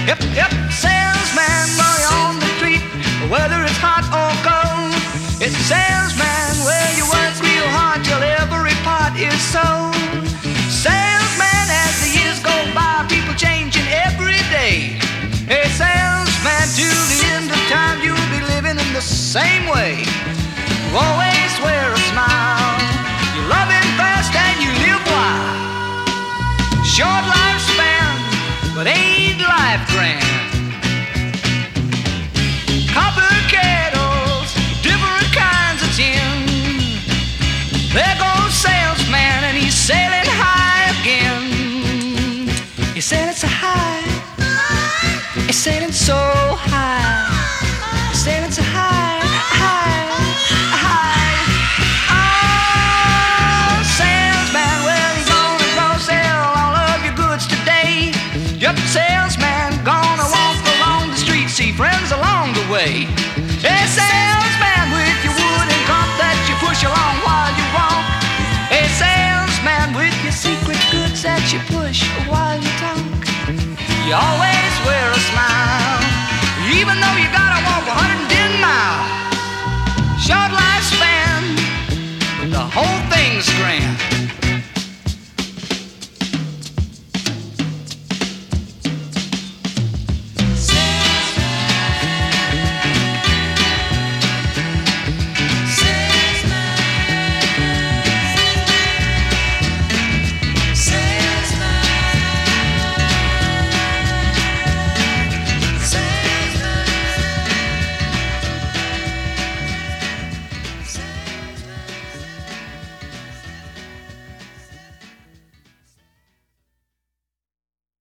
Yep, yep, salesman, while you're on the street, whether it's hot or cold. It's a salesman where you work real hard till every part is sold. Salesman, as the years go by, people changing every day. A salesman, till the end of time, you'll be living in the same way. You always wear a smile, you love it fast and you live wild. Short lifespan, but ain't life grand. Copper kettles, different kinds of tin. There goes salesman and he's sailing high again. He's sailing so high, he's sailing so high, he's sailing so high, high, high. Oh, salesman, well, he's gonna go sell all of your goods today. Yep, salesman, gonna walk along the street, see friends along the way. A salesman with your wooden cart that you push along while you walk. A salesman with your secret goods that you push while you talk. You always wear a smile, even though you gotta walk 110 miles. Short life